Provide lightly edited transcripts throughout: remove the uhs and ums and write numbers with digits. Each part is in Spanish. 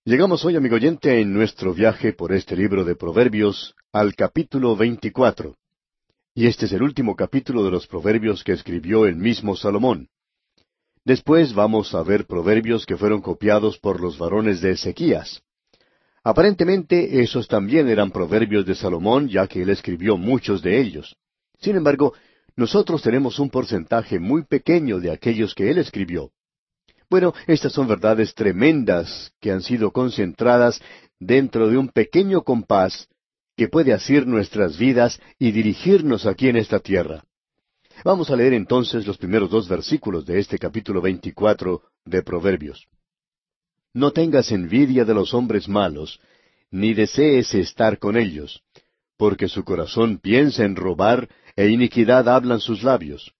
Llegamos hoy, amigo oyente, en nuestro viaje por este libro de Proverbios al capítulo 24. Y este es el último capítulo de los Proverbios que escribió el mismo Salomón. Después vamos a ver proverbios que fueron copiados por los varones de Ezequías. Aparentemente esos también eran proverbios de Salomón, ya que él escribió muchos de ellos. Sin embargo, nosotros tenemos un porcentaje muy pequeño de aquellos que él escribió. Bueno, estas son verdades tremendas que han sido concentradas dentro de un pequeño compás que puede asir nuestras vidas y dirigirnos aquí en esta tierra. Vamos a leer entonces los primeros dos versículos de este capítulo 24 de Proverbios. No tengas envidia de los hombres malos, ni desees estar con ellos, porque su corazón piensa en robar e iniquidad hablan sus labios.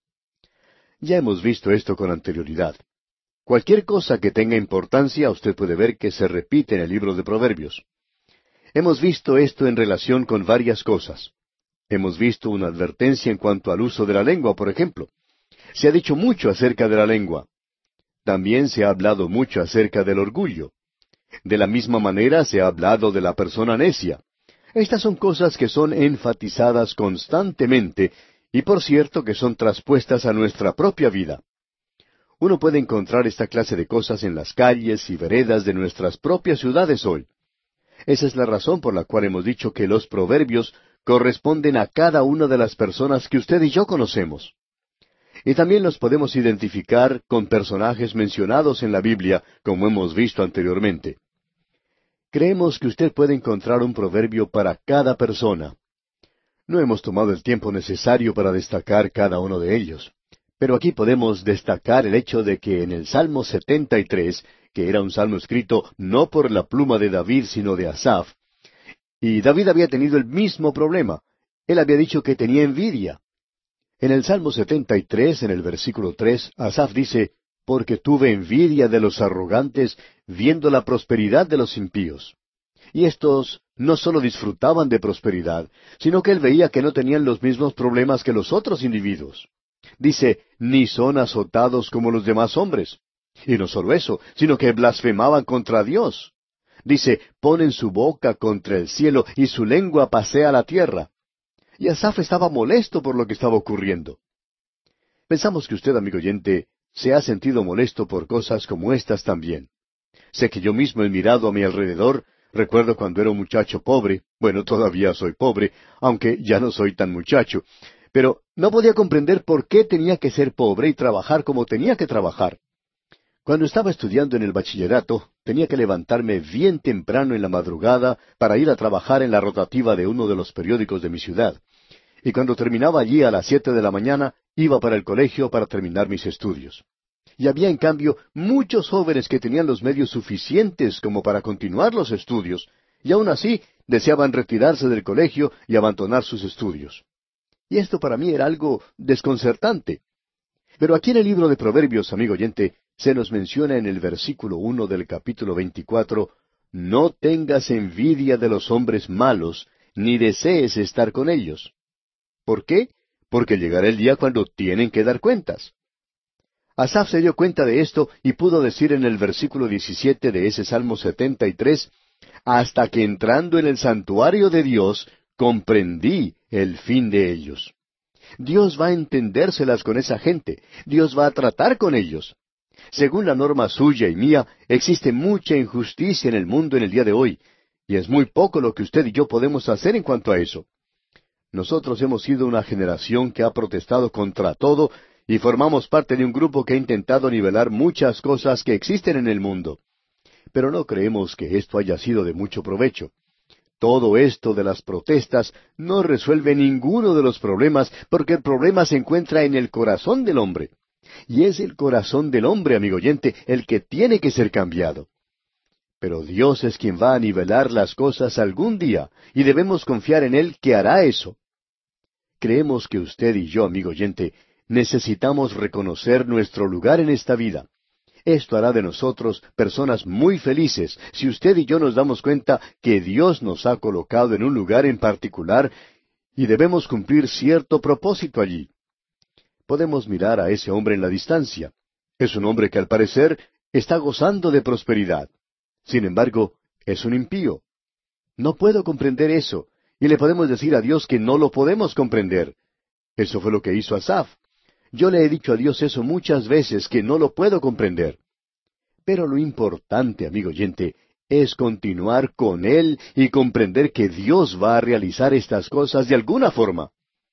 Ya hemos visto esto con anterioridad. Cualquier cosa que tenga importancia, usted puede ver que se repite en el libro de Proverbios. Hemos visto esto en relación con varias cosas. Hemos visto una advertencia en cuanto al uso de la lengua, por ejemplo. Se ha dicho mucho acerca de la lengua. También se ha hablado mucho acerca del orgullo. De la misma manera se ha hablado de la persona necia. Estas son cosas que son enfatizadas constantemente y por cierto que son traspuestas a nuestra propia vida. Uno puede encontrar esta clase de cosas en las calles y veredas de nuestras propias ciudades hoy. Esa es la razón por la cual hemos dicho que los proverbios corresponden a cada una de las personas que usted y yo conocemos. Y también los podemos identificar con personajes mencionados en la Biblia, como hemos visto anteriormente. Creemos que usted puede encontrar un proverbio para cada persona. No hemos tomado el tiempo necesario para destacar cada uno de ellos. Pero aquí podemos destacar el hecho de que en el Salmo 73, que era un salmo escrito no por la pluma de David, sino de Asaf, y David había tenido el mismo problema. Él había dicho que tenía envidia. En el Salmo 73, en el versículo 3, Asaf dice, «Porque tuve envidia de los arrogantes, viendo la prosperidad de los impíos». Y estos no sólo disfrutaban de prosperidad, sino que él veía que no tenían los mismos problemas que los otros individuos. Dice, ni son azotados como los demás hombres. Y no solo eso, sino que blasfemaban contra Dios. Dice, ponen su boca contra el cielo y su lengua pasea la tierra. Y Asaf estaba molesto por lo que estaba ocurriendo. Pensamos que usted, amigo oyente, se ha sentido molesto por cosas como estas también. Sé que yo mismo he mirado a mi alrededor. Recuerdo cuando era un muchacho pobre, bueno, todavía soy pobre, aunque ya no soy tan muchacho, pero no podía comprender por qué tenía que ser pobre y trabajar como tenía que trabajar. Cuando estaba estudiando en el bachillerato, tenía que levantarme bien temprano en la madrugada para ir a trabajar en la rotativa de uno de los periódicos de mi ciudad. Y cuando terminaba allí a las 7 de la mañana, iba para el colegio para terminar mis estudios. Y había, en cambio, muchos jóvenes que tenían los medios suficientes como para continuar los estudios, y aun así deseaban retirarse del colegio y abandonar sus estudios. Y esto para mí era algo desconcertante. Pero aquí en el libro de Proverbios, amigo oyente, se nos menciona en el versículo 1 del capítulo 24, «No tengas envidia de los hombres malos, ni desees estar con ellos». ¿Por qué? Porque llegará el día cuando tienen que dar cuentas. Asaf se dio cuenta de esto y pudo decir en el versículo 17 de ese Salmo 73, «Hasta que entrando en el santuario de Dios, comprendí el fin de ellos». Dios va a entendérselas con esa gente. Dios va a tratar con ellos. Según la norma suya y mía, existe mucha injusticia en el mundo en el día de hoy, y es muy poco lo que usted y yo podemos hacer en cuanto a eso. Nosotros hemos sido una generación que ha protestado contra todo y formamos parte de un grupo que ha intentado nivelar muchas cosas que existen en el mundo. Pero no creemos que esto haya sido de mucho provecho. Todo esto de las protestas no resuelve ninguno de los problemas, porque el problema se encuentra en el corazón del hombre. Y es el corazón del hombre, amigo oyente, el que tiene que ser cambiado. Pero Dios es quien va a nivelar las cosas algún día, y debemos confiar en Él que hará eso. Creemos que usted y yo, amigo oyente, necesitamos reconocer nuestro lugar en esta vida. Esto hará de nosotros personas muy felices si usted y yo nos damos cuenta que Dios nos ha colocado en un lugar en particular y debemos cumplir cierto propósito allí. Podemos mirar a ese hombre en la distancia. Es un hombre que al parecer está gozando de prosperidad. Sin embargo, es un impío. No puedo comprender eso, y le podemos decir a Dios que no lo podemos comprender. Eso fue lo que hizo Asaf. Yo le he dicho a Dios eso muchas veces, que no lo puedo comprender. Pero lo importante, amigo oyente, es continuar con Él y comprender que Dios va a realizar estas cosas de alguna forma.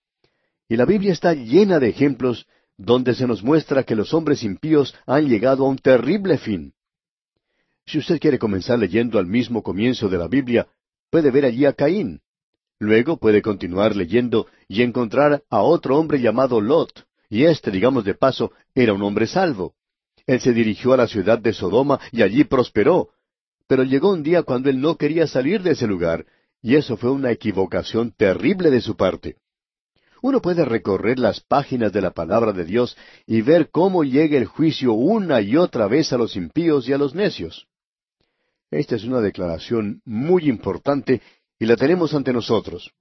Y la Biblia está llena de ejemplos donde se nos muestra que los hombres impíos han llegado a un terrible fin. Si usted quiere comenzar leyendo al mismo comienzo de la Biblia, puede ver allí a Caín. Luego puede continuar leyendo y encontrar a otro hombre llamado Lot, y digamos de paso, era un hombre salvo. Él se dirigió a la ciudad de Sodoma y allí prosperó. Pero llegó un día cuando él no quería salir de ese lugar, y eso fue una equivocación terrible de su parte. Uno puede recorrer las páginas de la palabra de Dios y ver cómo llega el juicio una y otra vez a los impíos y a los necios. Esta es una declaración muy importante y la tenemos ante nosotros.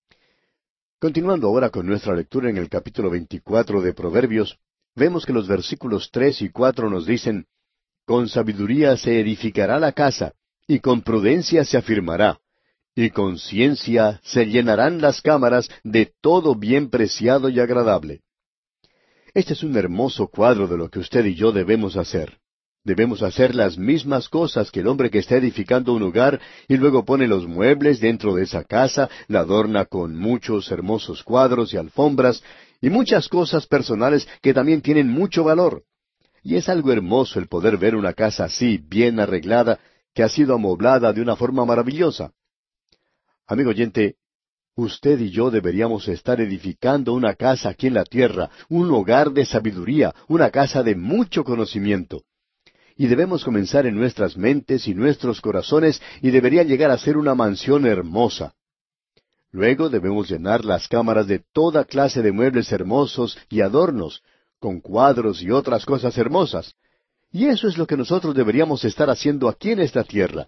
Continuando ahora con nuestra lectura en el capítulo 24 de Proverbios, vemos que los versículos 3 y 4 nos dicen, «Con sabiduría se edificará la casa, y con prudencia se afirmará, y con ciencia se llenarán las cámaras de todo bien preciado y agradable». Este es un hermoso cuadro de lo que usted y yo debemos hacer. Debemos hacer las mismas cosas que el hombre que está edificando un hogar y luego pone los muebles dentro de esa casa, la adorna con muchos hermosos cuadros y alfombras y muchas cosas personales que también tienen mucho valor. Y es algo hermoso el poder ver una casa así, bien arreglada, que ha sido amoblada de una forma maravillosa. Amigo oyente, usted y yo deberíamos estar edificando una casa aquí en la tierra, un hogar de sabiduría, una casa de mucho conocimiento. Y debemos comenzar en nuestras mentes y nuestros corazones y debería llegar a ser una mansión hermosa. Luego debemos llenar las cámaras de toda clase de muebles hermosos y adornos, con cuadros y otras cosas hermosas. Y eso es lo que nosotros deberíamos estar haciendo aquí en esta tierra.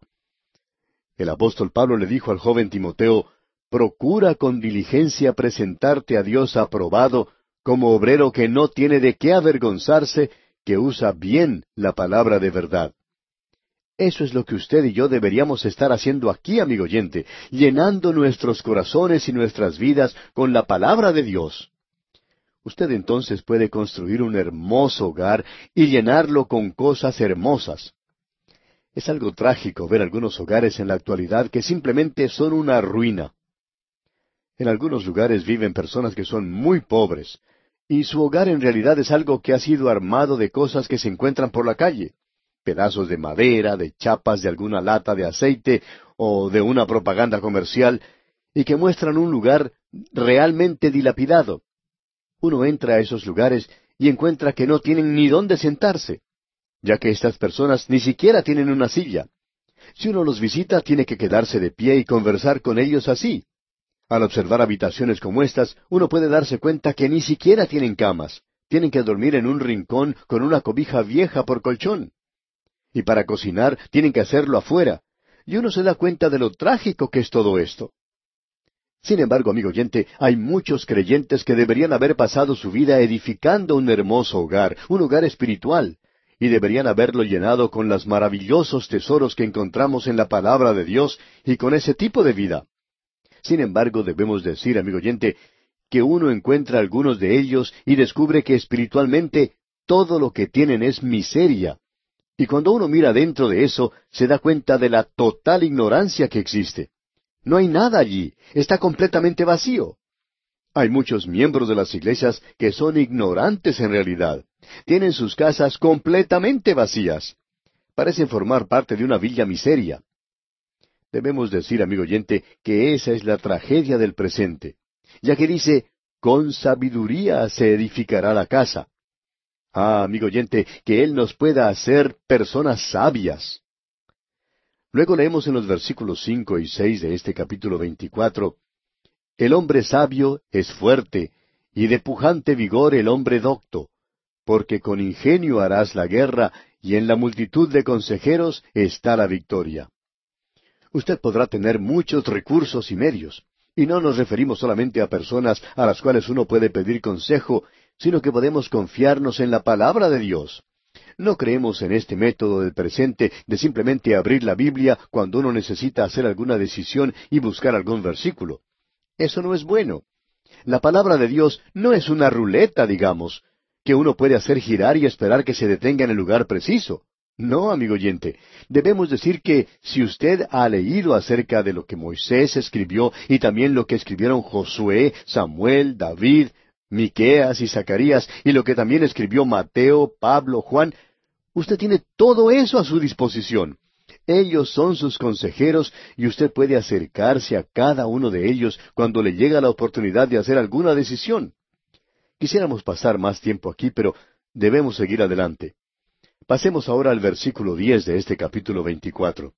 El apóstol Pablo le dijo al joven Timoteo, «Procura con diligencia presentarte a Dios aprobado, como obrero que no tiene de qué avergonzarse, que usa bien la palabra de verdad». Eso es lo que usted y yo deberíamos estar haciendo aquí, amigo oyente, llenando nuestros corazones y nuestras vidas con la palabra de Dios. Usted entonces puede construir un hermoso hogar y llenarlo con cosas hermosas. Es algo trágico ver algunos hogares en la actualidad que simplemente son una ruina. En algunos lugares viven personas que son muy pobres, y su hogar en realidad es algo que ha sido armado de cosas que se encuentran por la calle, pedazos de madera, de chapas de alguna lata de aceite o de una propaganda comercial, y que muestran un lugar realmente dilapidado. Uno entra a esos lugares y encuentra que no tienen ni dónde sentarse, ya que estas personas ni siquiera tienen una silla. Si uno los visita, tiene que quedarse de pie y conversar con ellos así. Al observar habitaciones como estas, uno puede darse cuenta que ni siquiera tienen camas. Tienen que dormir en un rincón con una cobija vieja por colchón. Y para cocinar, tienen que hacerlo afuera. Y uno se da cuenta de lo trágico que es todo esto. Sin embargo, amigo oyente, hay muchos creyentes que deberían haber pasado su vida edificando un hermoso hogar, un hogar espiritual, y deberían haberlo llenado con los maravillosos tesoros que encontramos en la palabra de Dios y con ese tipo de vida. Sin embargo, debemos decir, amigo oyente, que uno encuentra algunos de ellos y descubre que espiritualmente todo lo que tienen es miseria. Y cuando uno mira dentro de eso, se da cuenta de la total ignorancia que existe. No hay nada allí, está completamente vacío. Hay muchos miembros de las iglesias que son ignorantes en realidad. Tienen sus casas completamente vacías. Parecen formar parte de una villa miseria. Debemos decir, amigo oyente, que esa es la tragedia del presente, ya que dice, «Con sabiduría se edificará la casa». Ah, amigo oyente, que Él nos pueda hacer personas sabias. Luego leemos en los versículos 5 y 6 de este capítulo 24, «El hombre sabio es fuerte, y de pujante vigor el hombre docto, porque con ingenio harás la guerra, y en la multitud de consejeros está la victoria». Usted podrá tener muchos recursos y medios, y no nos referimos solamente a personas a las cuales uno puede pedir consejo, sino que podemos confiarnos en la palabra de Dios. No creemos en este método del presente de simplemente abrir la Biblia cuando uno necesita hacer alguna decisión y buscar algún versículo. Eso no es bueno. La palabra de Dios no es una ruleta, digamos, que uno puede hacer girar y esperar que se detenga en el lugar preciso. No, amigo oyente, debemos decir que si usted ha leído acerca de lo que Moisés escribió y también lo que escribieron Josué, Samuel, David, Miqueas y Zacarías y lo que también escribió Mateo, Pablo, Juan, usted tiene todo eso a su disposición. Ellos son sus consejeros y usted puede acercarse a cada uno de ellos cuando le llega la oportunidad de hacer alguna decisión. Quisiéramos pasar más tiempo aquí, pero debemos seguir adelante. Pasemos ahora al versículo 10 de este capítulo 24.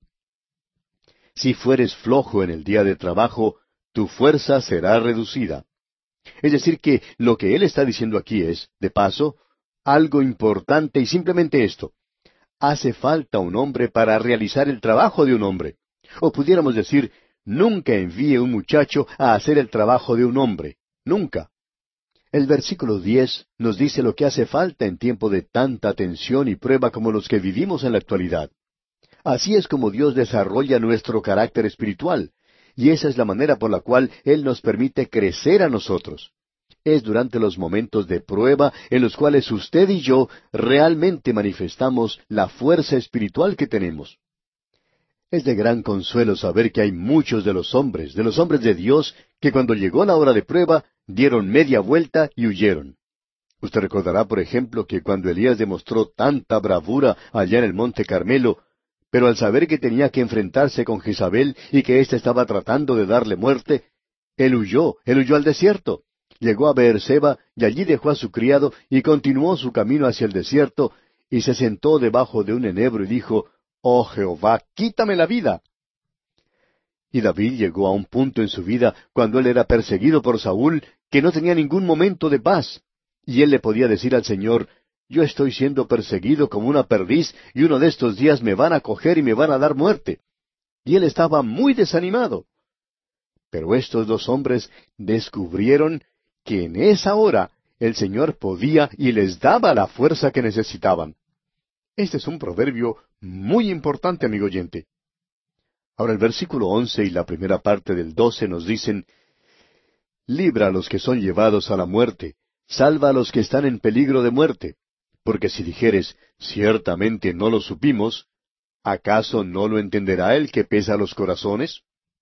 Si fueres flojo en el día de trabajo, tu fuerza será reducida. Es decir, que lo que él está diciendo aquí es, de paso, algo importante y simplemente esto. Hace falta un hombre para realizar el trabajo de un hombre. O pudiéramos decir, nunca envíe un muchacho a hacer el trabajo de un hombre. Nunca. El versículo 10 nos dice lo que hace falta en tiempo de tanta tensión y prueba como los que vivimos en la actualidad. Así es como Dios desarrolla nuestro carácter espiritual, y esa es la manera por la cual Él nos permite crecer a nosotros. Es durante los momentos de prueba en los cuales usted y yo realmente manifestamos la fuerza espiritual que tenemos. Es de gran consuelo saber que hay muchos de los hombres de Dios, que cuando llegó la hora de prueba, dieron media vuelta y huyeron. Usted recordará, por ejemplo, que cuando Elías demostró tanta bravura allá en el monte Carmelo, pero al saber que tenía que enfrentarse con Jezabel y que ésta estaba tratando de darle muerte, él huyó al desierto. Llegó a Beerseba y allí dejó a su criado y continuó su camino hacia el desierto y se sentó debajo de un enebro y dijo, «Oh Jehová, quítame la vida». Y David llegó a un punto en su vida cuando él era perseguido por Saúl que no tenía ningún momento de paz. Y él le podía decir al Señor, «Yo estoy siendo perseguido como una perdiz y uno de estos días me van a coger y me van a dar muerte». Y él estaba muy desanimado. Pero estos dos hombres descubrieron que en esa hora el Señor podía y les daba la fuerza que necesitaban. Este es un proverbio muy importante, amigo oyente. Ahora el versículo 11 y la primera parte del 12 nos dicen, «Libra a los que son llevados a la muerte, salva a los que están en peligro de muerte. Porque si dijeres, ciertamente no lo supimos, ¿acaso no lo entenderá el que pesa los corazones?»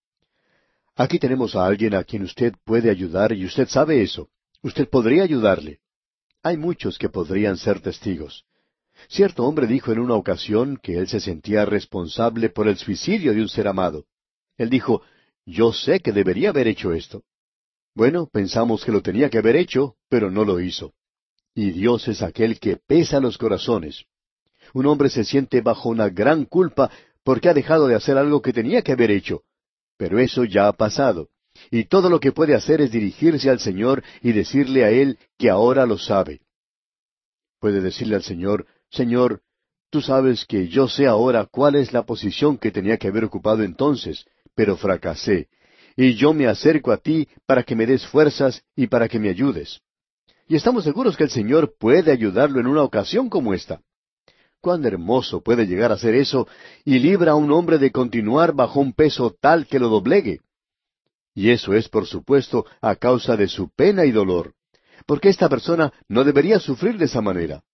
Aquí tenemos a alguien a quien usted puede ayudar y usted sabe eso. Usted podría ayudarle. Hay muchos que podrían ser testigos. Cierto hombre dijo en una ocasión que él se sentía responsable por el suicidio de un ser amado. Él dijo, «Yo sé que debería haber hecho esto». Bueno, pensamos que lo tenía que haber hecho, pero no lo hizo. Y Dios es aquel que pesa los corazones. Un hombre se siente bajo una gran culpa porque ha dejado de hacer algo que tenía que haber hecho. Pero eso ya ha pasado. Y todo lo que puede hacer es dirigirse al Señor y decirle a Él que ahora lo sabe. Puede decirle al Señor, «Señor, tú sabes que yo sé ahora cuál es la posición que tenía que haber ocupado entonces, pero fracasé. Y yo me acerco a ti para que me des fuerzas y para que me ayudes». Y estamos seguros que el Señor puede ayudarlo en una ocasión como esta. Cuán hermoso puede llegar a ser eso y libra a un hombre de continuar bajo un peso tal que lo doblegue. Y eso es, por supuesto, a causa de su pena y dolor, porque esta persona no debería sufrir de esa manera.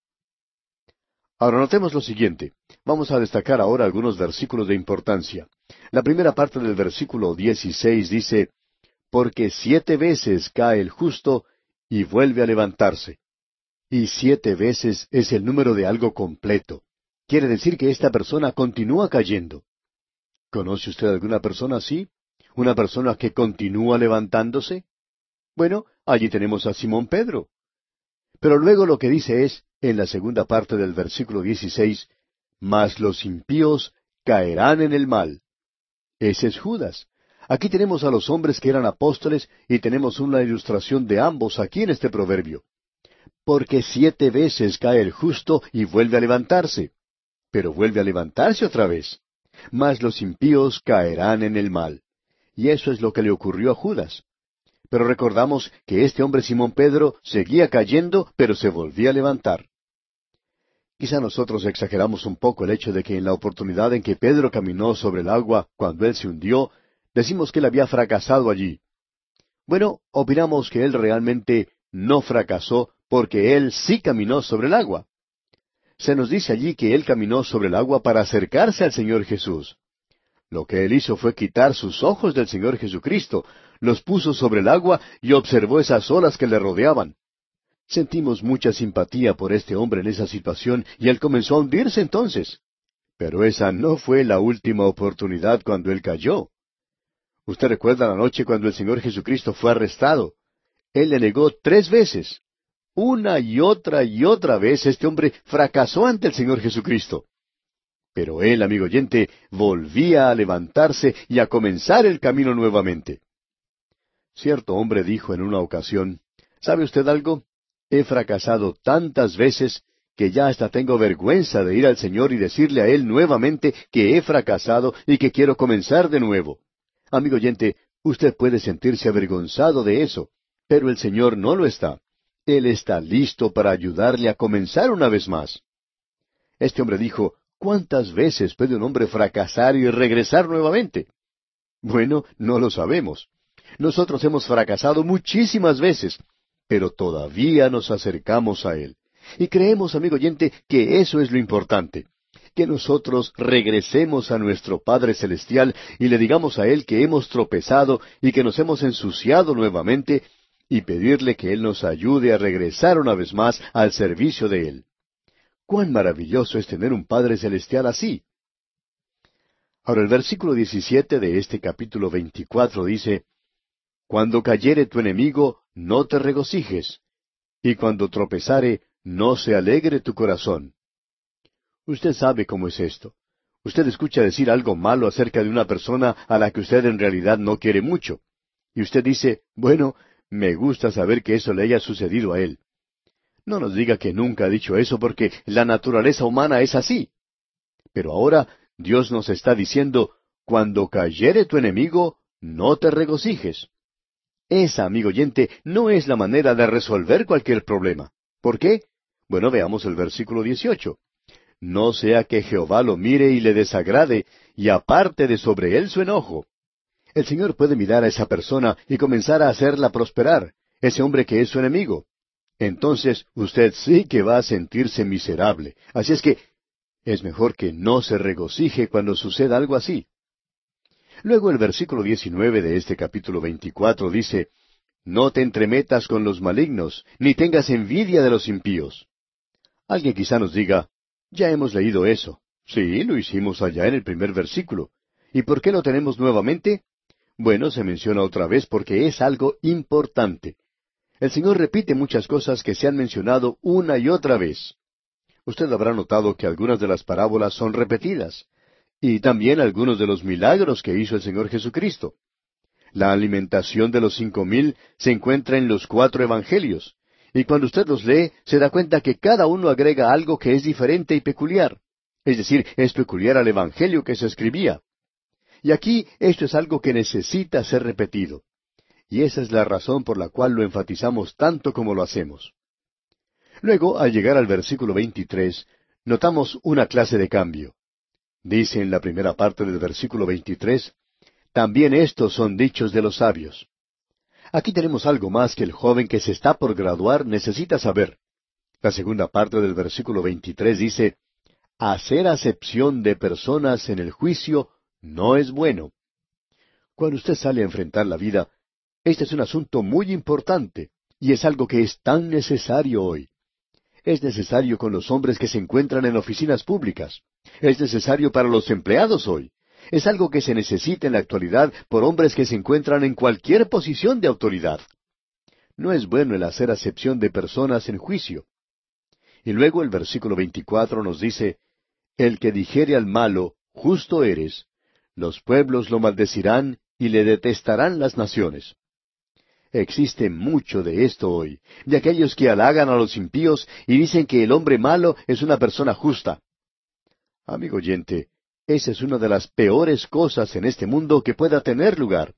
Ahora notemos lo siguiente. Vamos a destacar ahora algunos versículos de importancia. La primera parte del versículo 16 dice, «Porque 7 veces cae el justo y vuelve a levantarse». Y 7 veces es el número de algo completo. Quiere decir que esta persona continúa cayendo. ¿Conoce usted alguna persona así? ¿Una persona que continúa levantándose? Bueno, allí tenemos a Simón Pedro. Pero luego lo que dice es, en la segunda parte del versículo 16, «Mas los impíos caerán en el mal». Ese es Judas. Aquí tenemos a los hombres que eran apóstoles y tenemos una ilustración de ambos aquí en este proverbio. Porque 7 veces cae el justo y vuelve a levantarse. Pero vuelve a levantarse otra vez. Mas los impíos caerán en el mal. Y eso es lo que le ocurrió a Judas. Pero recordamos que este hombre Simón Pedro seguía cayendo, pero se volvía a levantar. Quizá nosotros exageramos un poco el hecho de que en la oportunidad en que Pedro caminó sobre el agua cuando él se hundió, decimos que él había fracasado allí. Bueno, opinamos que él realmente no fracasó porque él sí caminó sobre el agua. Se nos dice allí que él caminó sobre el agua para acercarse al Señor Jesús. Lo que él hizo fue quitar sus ojos del Señor Jesucristo, los puso sobre el agua y observó esas olas que le rodeaban. Sentimos mucha simpatía por este hombre en esa situación y él comenzó a hundirse entonces. Pero esa no fue la última oportunidad cuando él cayó. Usted recuerda la noche cuando el Señor Jesucristo fue arrestado. Él le negó 3 veces. Una y otra vez este hombre fracasó ante el Señor Jesucristo. Pero él, amigo oyente, volvía a levantarse y a comenzar el camino nuevamente. Cierto hombre dijo en una ocasión, ¿sabe usted algo? He fracasado tantas veces que ya hasta tengo vergüenza de ir al Señor y decirle a Él nuevamente que he fracasado y que quiero comenzar de nuevo. Amigo oyente, usted puede sentirse avergonzado de eso, pero el Señor no lo está. Él está listo para ayudarle a comenzar una vez más. Este hombre dijo, ¿cuántas veces puede un hombre fracasar y regresar nuevamente? Bueno, no lo sabemos. Nosotros hemos fracasado muchísimas veces, pero todavía nos acercamos a Él. Y creemos, amigo oyente, que eso es lo importante, que nosotros regresemos a nuestro Padre Celestial y le digamos a Él que hemos tropezado y que nos hemos ensuciado nuevamente, y pedirle que Él nos ayude a regresar una vez más al servicio de Él. ¡Cuán maravilloso es tener un Padre Celestial así! Ahora el versículo 17 de este capítulo 24 dice, Cuando cayere tu enemigo, no te regocijes, y cuando tropezare, no se alegre tu corazón. Usted sabe cómo es esto. Usted escucha decir algo malo acerca de una persona a la que usted en realidad no quiere mucho. Y usted dice, bueno, me gusta saber que eso le haya sucedido a él. No nos diga que nunca ha dicho eso porque la naturaleza humana es así. Pero ahora Dios nos está diciendo, cuando cayere tu enemigo, no te regocijes. Esa, amigo oyente, no es la manera de resolver cualquier problema. ¿Por qué? Bueno, veamos el versículo 18. No sea que Jehová lo mire y le desagrade, y aparte de sobre él su enojo. El Señor puede mirar a esa persona y comenzar a hacerla prosperar, ese hombre que es su enemigo. Entonces usted sí que va a sentirse miserable. Así es que es mejor que no se regocije cuando suceda algo así. Luego el versículo 19 de este capítulo 24 dice, No te entremetas con los malignos, ni tengas envidia de los impíos. Alguien quizá nos diga, ya hemos leído eso. Sí, lo hicimos allá en el primer versículo. ¿Y por qué lo tenemos nuevamente? Bueno, se menciona otra vez porque es algo importante. El Señor repite muchas cosas que se han mencionado una y otra vez. Usted habrá notado que algunas de las parábolas son repetidas, y también algunos de los milagros que hizo el Señor Jesucristo. La alimentación de los 5,000 se encuentra en los 4 evangelios, y cuando usted los lee, se da cuenta que cada uno agrega algo que es diferente y peculiar. Es decir, es peculiar al evangelio que se escribía. Y aquí esto es algo que necesita ser repetido. Y esa es la razón por la cual lo enfatizamos tanto como lo hacemos. Luego, al llegar al versículo 23, notamos una clase de cambio. Dice en la primera parte del versículo 23, también estos son dichos de los sabios. Aquí tenemos algo más que el joven que se está por graduar necesita saber. La segunda parte del versículo 23 dice, hacer acepción de personas en el juicio no es bueno. Cuando usted sale a enfrentar la vida, este es un asunto muy importante, y es algo que es tan necesario hoy. Es necesario con los hombres que se encuentran en oficinas públicas. Es necesario para los empleados hoy. Es algo que se necesita en la actualidad por hombres que se encuentran en cualquier posición de autoridad. No es bueno el hacer acepción de personas en juicio. Y luego el versículo 24 nos dice, el que dijere al malo, justo eres, los pueblos lo maldecirán y le detestarán las naciones. Existe mucho de esto hoy, de aquellos que halagan a los impíos y dicen que el hombre malo es una persona justa. Amigo oyente, esa es una de las peores cosas en este mundo que pueda tener lugar.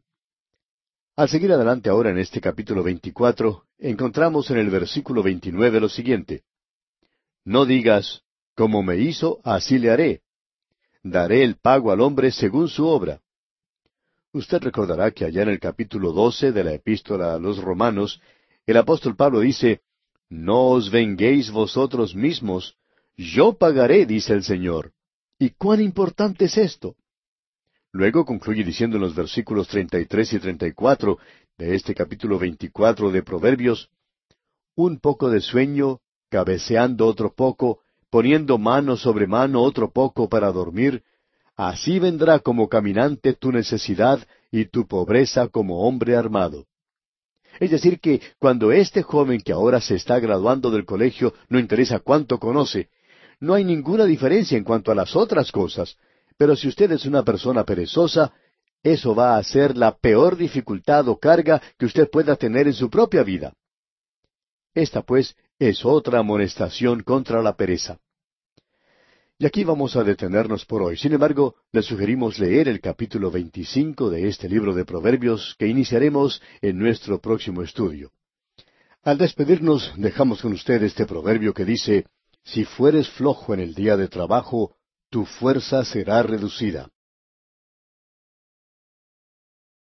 Al seguir adelante ahora en este capítulo 24, encontramos en el versículo 29 lo siguiente. No digas, Como me hizo, así le haré. Daré el pago al hombre según su obra. Usted recordará que allá en el capítulo 12 de la Epístola a los Romanos, el apóstol Pablo dice, No os venguéis vosotros mismos, yo pagaré, dice el Señor. ¿Y cuán importante es esto? Luego concluye diciendo en los versículos 33 y 34 de este capítulo 24 de Proverbios, Un poco de sueño, cabeceando otro poco, poniendo mano sobre mano otro poco para dormir, así vendrá como caminante tu necesidad y tu pobreza como hombre armado. Es decir, que cuando este joven que ahora se está graduando del colegio no interesa cuánto conoce, no hay ninguna diferencia en cuanto a las otras cosas, pero si usted es una persona perezosa, eso va a ser la peor dificultad o carga que usted pueda tener en su propia vida. Esta, pues, es otra amonestación contra la pereza. Y aquí vamos a detenernos por hoy. Sin embargo, le sugerimos leer el capítulo 25 de este libro de Proverbios que iniciaremos en nuestro próximo estudio. Al despedirnos, dejamos con usted este proverbio que dice, Si fueres flojo en el día de trabajo, tu fuerza será reducida.